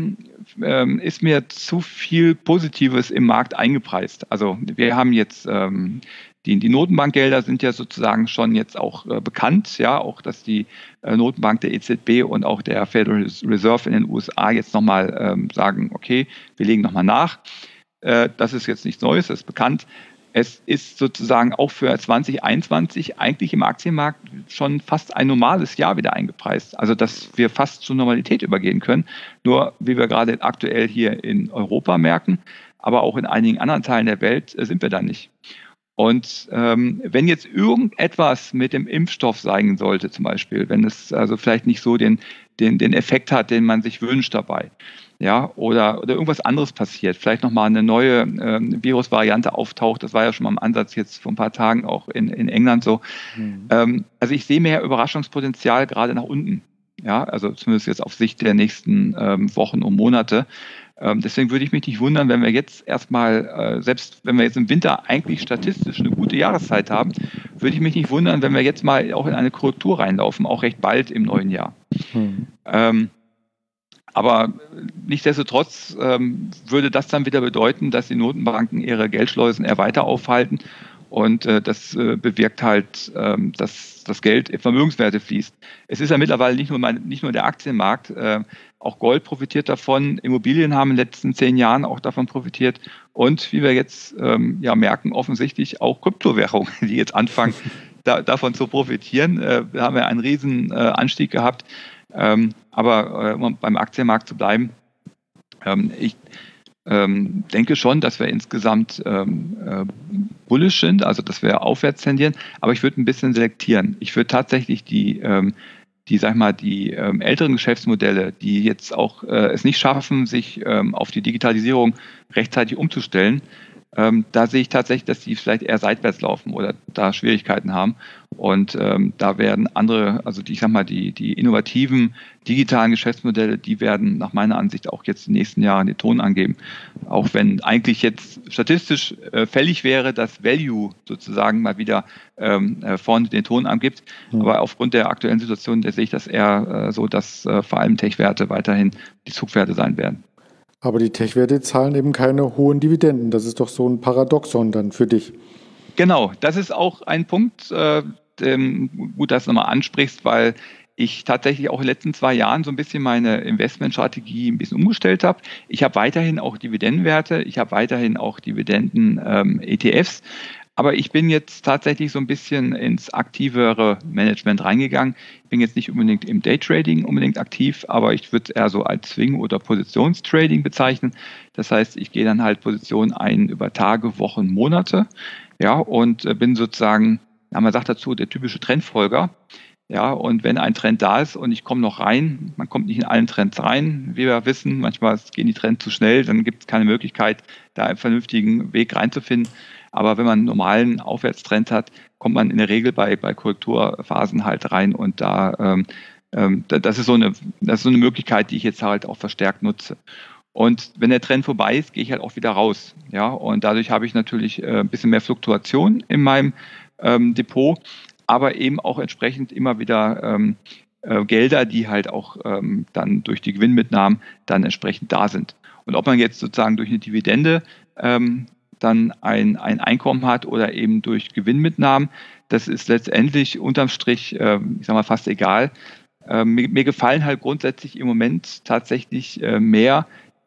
ist mir zu viel Positives im Markt eingepreist. Also wir haben jetzt die Notenbankgelder sind ja sozusagen schon jetzt auch bekannt, ja, auch dass die Notenbank der EZB und auch der Federal Reserve in den USA jetzt nochmal sagen, okay, wir legen nochmal nach. Das ist jetzt nichts Neues, das ist bekannt. Es ist sozusagen auch für 2021 eigentlich im Aktienmarkt schon fast ein normales Jahr wieder eingepreist. Also dass wir fast zur Normalität übergehen können. Nur wie wir gerade aktuell hier in Europa merken, aber auch in einigen anderen Teilen der Welt sind wir da nicht. Und wenn jetzt irgendetwas mit dem Impfstoff sein sollte, zum Beispiel, wenn es also vielleicht nicht so den Effekt hat, den man sich wünscht dabei, ja, oder irgendwas anderes passiert, vielleicht nochmal eine neue Virusvariante auftaucht, das war ja schon mal im Ansatz jetzt vor ein paar Tagen auch in England so. Also ich sehe mehr Überraschungspotenzial gerade nach unten, ja, also zumindest jetzt auf Sicht der nächsten Wochen und Monate. Deswegen würde ich mich nicht wundern, wenn wir jetzt erstmal, selbst wenn wir jetzt im Winter eigentlich statistisch eine gute Jahreszeit haben, würde ich mich nicht wundern, wenn wir jetzt mal auch in eine Korrektur reinlaufen, auch recht bald im neuen Jahr. Aber nichtsdestotrotz würde das dann wieder bedeuten, dass die Notenbanken ihre Geldschleusen eher weiter aufhalten. Und das bewirkt halt, dass das Geld in Vermögenswerte fließt. Es ist ja mittlerweile nicht nur der Aktienmarkt, auch Gold profitiert davon, Immobilien haben in den letzten 10 Jahren auch davon profitiert und wie wir jetzt merken, offensichtlich auch Kryptowährungen, die jetzt anfangen, davon zu profitieren. Wir haben ja einen riesen Anstieg gehabt, aber um beim Aktienmarkt zu bleiben, ich denke schon, dass wir insgesamt bullish sind, also dass wir aufwärts tendieren, aber ich würde ein bisschen selektieren. Ich würde tatsächlich die älteren Geschäftsmodelle, die jetzt auch es nicht schaffen, sich auf die Digitalisierung rechtzeitig umzustellen, da sehe ich tatsächlich, dass die vielleicht eher seitwärts laufen oder da Schwierigkeiten haben. Und da werden andere, also die innovativen digitalen Geschäftsmodelle, die werden nach meiner Ansicht auch jetzt in den nächsten Jahren den Ton angeben. Auch wenn eigentlich jetzt statistisch fällig wäre, dass Value sozusagen mal wieder vorne den Ton angibt. Aber aufgrund der aktuellen Situation, da sehe ich das eher so, dass vor allem Tech-Werte weiterhin die Zugpferde sein werden. Aber die Tech-Werte zahlen eben keine hohen Dividenden. Das ist doch so ein Paradoxon dann für dich. Genau, das ist auch ein Punkt, gut, dass du nochmal ansprichst, weil ich tatsächlich auch in den letzten 2 Jahren so ein bisschen meine Investmentstrategie ein bisschen umgestellt habe. Ich habe weiterhin auch Dividendenwerte, ich habe weiterhin auch Dividenden-ETFs, aber ich bin jetzt tatsächlich so ein bisschen ins aktivere Management reingegangen. Ich bin jetzt nicht unbedingt im Daytrading unbedingt aktiv, aber ich würde es eher so als Swing- oder Positionstrading bezeichnen. Das heißt, ich gehe dann halt Positionen ein über Tage, Wochen, Monate, ja, und bin sozusagen, man sagt dazu, der typische Trendfolger. Ja, und wenn ein Trend da ist und ich komme noch rein, man kommt nicht in allen Trends rein, wie wir wissen, manchmal gehen die Trends zu schnell, dann gibt es keine Möglichkeit, da einen vernünftigen Weg reinzufinden. Aber wenn man einen normalen Aufwärtstrend hat, kommt man in der Regel bei Korrekturphasen halt rein und das ist so eine Möglichkeit, die ich jetzt halt auch verstärkt nutze. Und wenn der Trend vorbei ist, gehe ich halt auch wieder raus. Ja, und dadurch habe ich natürlich ein bisschen mehr Fluktuation in meinem Depot, aber eben auch entsprechend immer wieder Gelder, die halt auch dann durch die Gewinnmitnahmen dann entsprechend da sind. Und ob man jetzt sozusagen durch eine Dividende dann ein Einkommen hat oder eben durch Gewinnmitnahmen, das ist letztendlich unterm Strich, ich sag mal, fast egal. Mir gefallen halt grundsätzlich im Moment tatsächlich mehr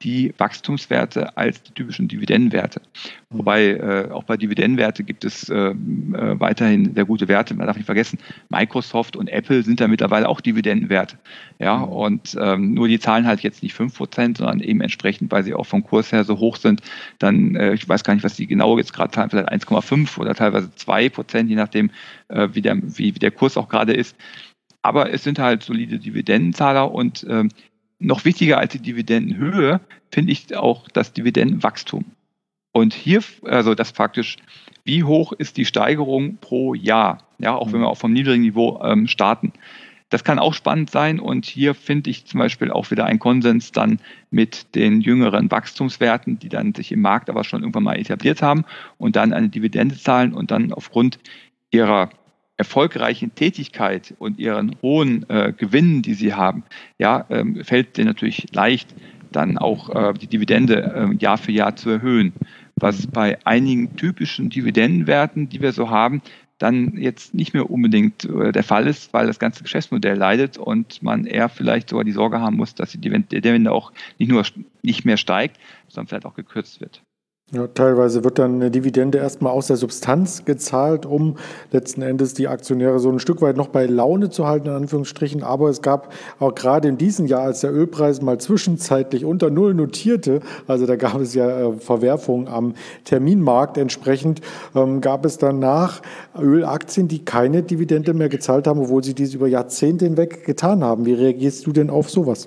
die Wachstumswerte als die typischen Dividendenwerte. Wobei auch bei Dividendenwerte gibt es weiterhin sehr gute Werte. Man darf nicht vergessen, Microsoft und Apple sind da mittlerweile auch Dividendenwerte. Ja, und nur die zahlen halt jetzt nicht 5%, sondern eben entsprechend, weil sie auch vom Kurs her so hoch sind, dann, ich weiß gar nicht, was die genau jetzt gerade zahlen, vielleicht 1,5 oder teilweise 2%, je nachdem, wie der Kurs auch gerade ist. Aber es sind halt solide Dividendenzahler und noch wichtiger als die Dividendenhöhe finde ich auch das Dividendenwachstum. Und hier, also das praktisch, wie hoch ist die Steigerung pro Jahr? Ja, auch wenn wir auch vom niedrigen Niveau starten. Das kann auch spannend sein und hier finde ich zum Beispiel auch wieder einen Konsens dann mit den jüngeren Wachstumswerten, die dann sich im Markt aber schon irgendwann mal etabliert haben und dann eine Dividende zahlen und dann aufgrund ihrer erfolgreichen Tätigkeit und ihren hohen Gewinnen, die sie haben, ja, fällt denen natürlich leicht, dann auch die Dividende Jahr für Jahr zu erhöhen. Was bei einigen typischen Dividendenwerten, die wir so haben, dann jetzt nicht mehr unbedingt der Fall ist, weil das ganze Geschäftsmodell leidet und man eher vielleicht sogar die Sorge haben muss, dass die Dividende auch nicht mehr steigt, sondern vielleicht auch gekürzt wird. Ja, teilweise wird dann eine Dividende erstmal aus der Substanz gezahlt, um letzten Endes die Aktionäre so ein Stück weit noch bei Laune zu halten, in Anführungsstrichen. Aber es gab auch gerade in diesem Jahr, als der Ölpreis mal zwischenzeitlich unter Null notierte, also da gab es ja Verwerfungen am Terminmarkt entsprechend, gab es danach Ölaktien, die keine Dividende mehr gezahlt haben, obwohl sie dies über Jahrzehnte hinweg getan haben. Wie reagierst du denn auf sowas?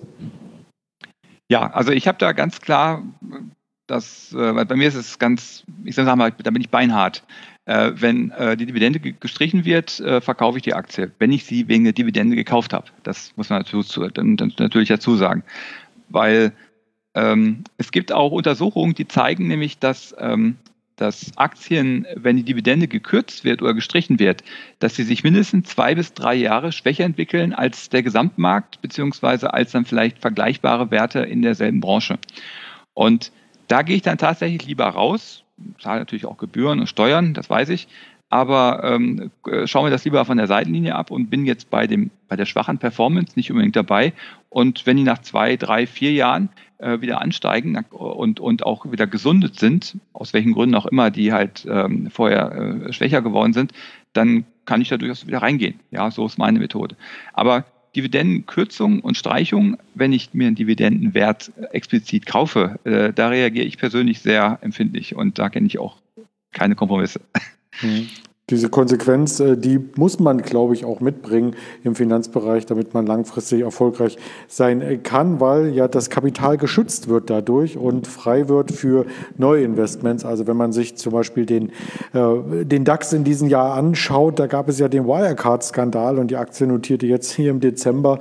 Ja, also ich habe da ganz klar weil bei mir ist es ganz, ich sage mal, da bin ich beinhart. Wenn die Dividende gestrichen wird, verkaufe ich die Aktie, wenn ich sie wegen der Dividende gekauft habe. Das muss man natürlich dazu sagen. Weil es gibt auch Untersuchungen, die zeigen nämlich, dass Aktien, wenn die Dividende gekürzt wird oder gestrichen wird, dass sie sich mindestens 2 bis 3 Jahre schwächer entwickeln als der Gesamtmarkt, beziehungsweise als dann vielleicht vergleichbare Werte in derselben Branche. Und da gehe ich dann tatsächlich lieber raus, zahle natürlich auch Gebühren und Steuern, das weiß ich, aber schaue mir das lieber von der Seitenlinie ab und bin jetzt bei der schwachen Performance nicht unbedingt dabei. Und wenn die nach 2, 3, 4 Jahren wieder ansteigen und auch wieder gesundet sind, aus welchen Gründen auch immer, die halt vorher schwächer geworden sind, dann kann ich da durchaus wieder reingehen. Ja, so ist meine Methode. Aber Dividendenkürzung und Streichung, wenn ich mir einen Dividendenwert explizit kaufe, da reagiere ich persönlich sehr empfindlich und da kenne ich auch keine Kompromisse. Diese Konsequenz, die muss man, glaube ich, auch mitbringen im Finanzbereich, damit man langfristig erfolgreich sein kann, weil ja das Kapital geschützt wird dadurch und frei wird für neue Investments. Also wenn man sich zum Beispiel den DAX in diesem Jahr anschaut, da gab es ja den Wirecard-Skandal und die Aktie notierte jetzt hier im Dezember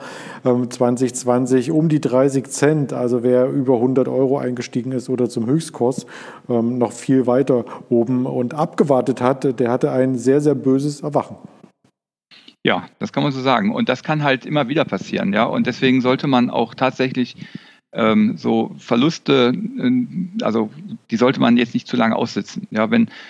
2020 um die 30 Cent. Also wer über 100 Euro eingestiegen ist oder zum Höchstkurs noch viel weiter oben und abgewartet hat, der hatte ein sehr, sehr böses Erwachen. Ja, das kann man so sagen. Und das kann halt immer wieder passieren. Ja? Und deswegen sollte man auch tatsächlich so Verluste, also die sollte man jetzt nicht zu lange aussitzen. Ja?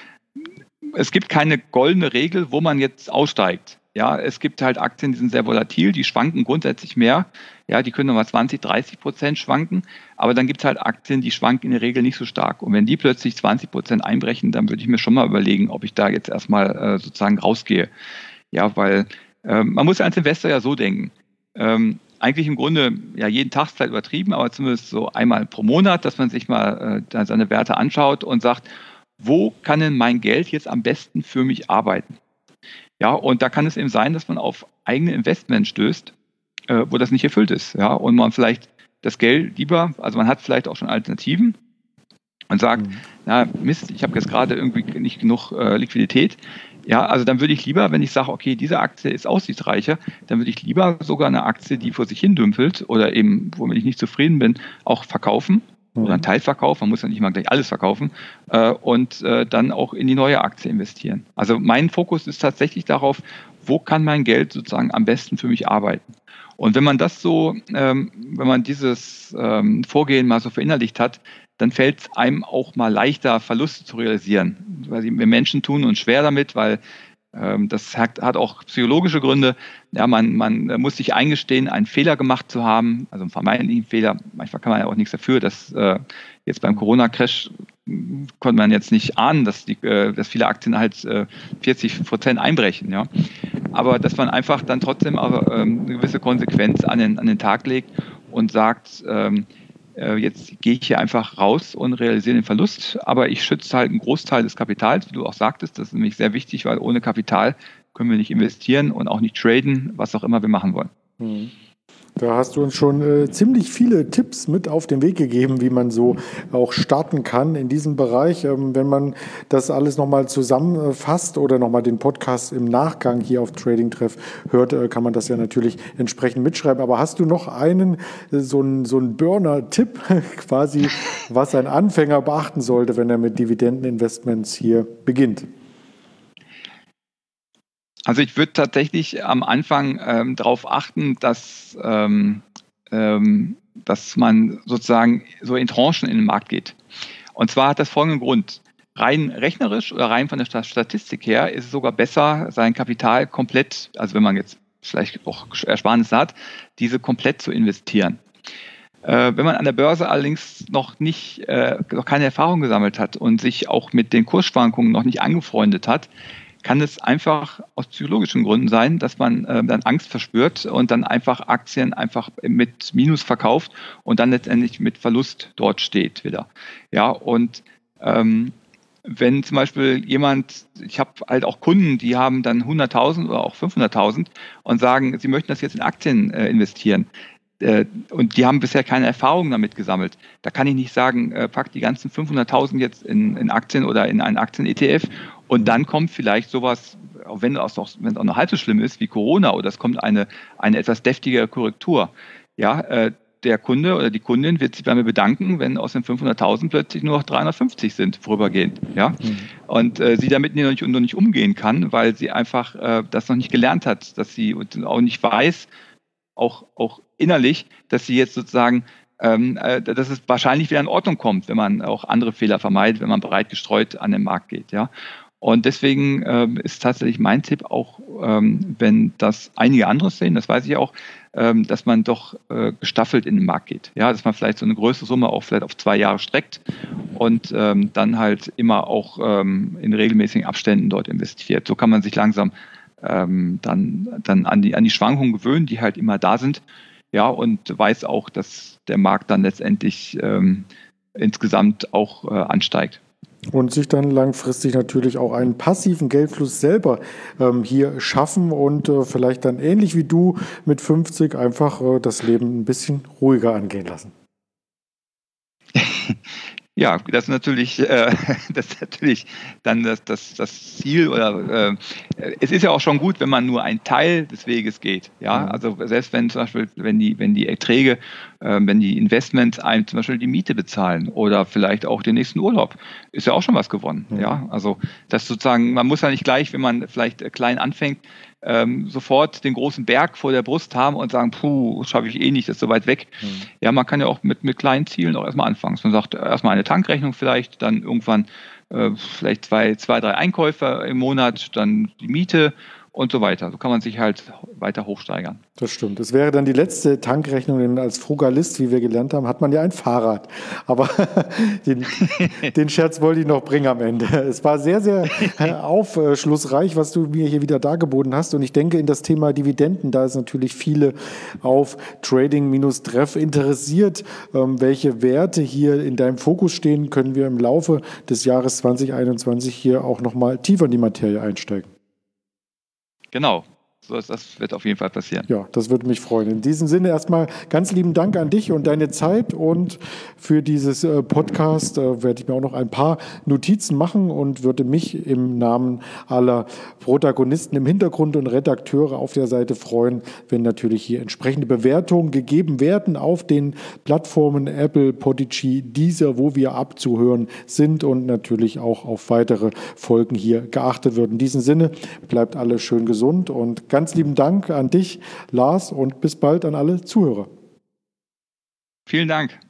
Es gibt keine goldene Regel, wo man jetzt aussteigt. Ja, es gibt halt Aktien, die sind sehr volatil, die schwanken grundsätzlich mehr. Ja, die können nochmal 20-30% schwanken. Aber dann gibt es halt Aktien, die schwanken in der Regel nicht so stark. Und wenn die plötzlich 20% einbrechen, dann würde ich mir schon mal überlegen, ob ich da jetzt erstmal sozusagen rausgehe. Ja, weil man muss als Investor ja so denken. Eigentlich im Grunde, ja, jeden Tag ist vielleicht übertrieben, aber zumindest so einmal pro Monat, dass man sich mal seine Werte anschaut und sagt, wo kann denn mein Geld jetzt am besten für mich arbeiten? Ja, und da kann es eben sein, dass man auf eigene Investments stößt, wo das nicht erfüllt ist. Ja, und man vielleicht das Geld lieber, also man hat vielleicht auch schon Alternativen und sagt, na Mist, ich habe jetzt gerade irgendwie nicht genug Liquidität. Ja, also dann würde ich lieber, wenn ich sage, okay, diese Aktie ist aussichtsreicher, dann würde ich lieber sogar eine Aktie, die vor sich hin dümpelt oder eben, womit ich nicht zufrieden bin, auch verkaufen. Oder einen Teilverkauf, man muss ja nicht mal gleich alles verkaufen und dann auch in die neue Aktie investieren. Also mein Fokus ist tatsächlich darauf, wo kann mein Geld sozusagen am besten für mich arbeiten. Und wenn man das so, wenn man dieses Vorgehen mal so verinnerlicht hat, dann fällt es einem auch mal leichter, Verluste zu realisieren. Weil wir Menschen tun uns schwer damit, weil Das hat auch psychologische Gründe. Ja, man muss sich eingestehen, einen Fehler gemacht zu haben, also einen vermeintlichen Fehler. Manchmal kann man ja auch nichts dafür, dass jetzt beim Corona-Crash konnte man jetzt nicht ahnen, dass viele Aktien halt 40% einbrechen. Ja. Aber dass man einfach dann trotzdem aber, eine gewisse Konsequenz an den Tag legt und sagt, jetzt gehe ich hier einfach raus und realisiere den Verlust, aber ich schütze halt einen Großteil des Kapitals, wie du auch sagtest. Das ist nämlich sehr wichtig, weil ohne Kapital können wir nicht investieren und auch nicht traden, was auch immer wir machen wollen. Mhm. Da hast du uns schon ziemlich viele Tipps mit auf den Weg gegeben, wie man so auch starten kann in diesem Bereich. Wenn man das alles nochmal zusammenfasst oder nochmal den Podcast im Nachgang hier auf Trading Treff hört, kann man das ja natürlich entsprechend mitschreiben. Aber hast du noch so einen Burner-Tipp quasi, was ein Anfänger beachten sollte, wenn er mit Dividendeninvestments hier beginnt? Also ich würde tatsächlich am Anfang darauf achten, dass man sozusagen so in Tranchen in den Markt geht. Und zwar hat das folgenden Grund. Rein rechnerisch oder rein von der Statistik her ist es sogar besser, sein Kapital komplett, also wenn man jetzt vielleicht auch Ersparnisse hat, diese komplett zu investieren. Wenn man an der Börse allerdings noch keine Erfahrung gesammelt hat und sich auch mit den Kursschwankungen noch nicht angefreundet hat, kann es einfach aus psychologischen Gründen sein, dass man dann Angst verspürt und dann einfach Aktien einfach mit Minus verkauft und dann letztendlich mit Verlust dort steht wieder. Ja, und wenn zum Beispiel ich habe halt auch Kunden, die haben dann 100.000 oder auch 500.000 und sagen, sie möchten das jetzt in Aktien investieren. Und die haben bisher keine Erfahrung damit gesammelt. Da kann ich nicht sagen, pack die ganzen 500.000 jetzt in Aktien oder in einen Aktien-ETF und dann kommt vielleicht sowas, auch wenn es auch noch halb so schlimm ist wie Corona oder es kommt eine etwas deftigere Korrektur. Ja, der Kunde oder die Kundin wird sich bei mir bedanken, wenn aus den 500.000 plötzlich nur noch 350 sind, vorübergehend. Ja? Und sie damit noch nicht umgehen kann, weil sie einfach das noch nicht gelernt hat, dass sie auch nicht weiß, auch innerlich, dass sie jetzt sozusagen, dass es wahrscheinlich wieder in Ordnung kommt, wenn man auch andere Fehler vermeidet, wenn man breit gestreut an den Markt geht. Ja? Und deswegen ist tatsächlich mein Tipp auch, wenn das einige andere sehen, das weiß ich auch, dass man doch gestaffelt in den Markt geht. Ja? Dass man vielleicht so eine größere Summe auch vielleicht auf 2 Jahre streckt und dann halt immer auch in regelmäßigen Abständen dort investiert. So kann man sich langsam dann an die Schwankungen gewöhnen, die halt immer da sind, ja, und weiß auch, dass der Markt dann letztendlich insgesamt auch ansteigt. Und sich dann langfristig natürlich auch einen passiven Geldfluss selber hier schaffen und vielleicht dann ähnlich wie du mit 50 einfach das Leben ein bisschen ruhiger angehen lassen. Ja, das ist natürlich dann das Ziel oder es ist ja auch schon gut, wenn man nur einen Teil des Weges geht. Ja, also selbst wenn zum Beispiel, wenn die Erträge, wenn die Investments einem zum Beispiel die Miete bezahlen oder vielleicht auch den nächsten Urlaub, ist ja auch schon was gewonnen. Ja, also das sozusagen, man muss ja nicht gleich, wenn man vielleicht klein anfängt, sofort den großen Berg vor der Brust haben und sagen, puh, schaffe ich eh nicht, das ist so weit weg. Ja, man kann ja auch mit kleinen Zielen auch erstmal anfangen. Man sagt erstmal eine Tankrechnung vielleicht, dann irgendwann vielleicht zwei, 3 Einkäufe im Monat, dann die Miete und so weiter. So kann man sich halt weiter hochsteigern. Das stimmt. Es wäre dann die letzte Tankrechnung, denn als Frugalist, wie wir gelernt haben, hat man ja ein Fahrrad. Aber den Scherz wollte ich noch bringen am Ende. Es war sehr, sehr aufschlussreich, was du mir hier wieder dargeboten hast. Und ich denke, in das Thema Dividenden, da ist natürlich viele auf Trading-Treff interessiert. Welche Werte hier in deinem Fokus stehen, können wir im Laufe des Jahres 2021 hier auch nochmal tiefer in die Materie einsteigen. Genau, das wird auf jeden Fall passieren. Ja, das würde mich freuen. In diesem Sinne erstmal ganz lieben Dank an dich und deine Zeit und für dieses Podcast werde ich mir auch noch ein paar Notizen machen und würde mich im Namen aller Protagonisten im Hintergrund und Redakteure auf der Seite freuen, wenn natürlich hier entsprechende Bewertungen gegeben werden auf den Plattformen Apple, Podigy, Deezer, wo wir abzuhören sind und natürlich auch auf weitere Folgen hier geachtet wird. In diesem Sinne bleibt alle schön gesund und ganz lieben Dank an dich, Lars, und bis bald an alle Zuhörer. Vielen Dank.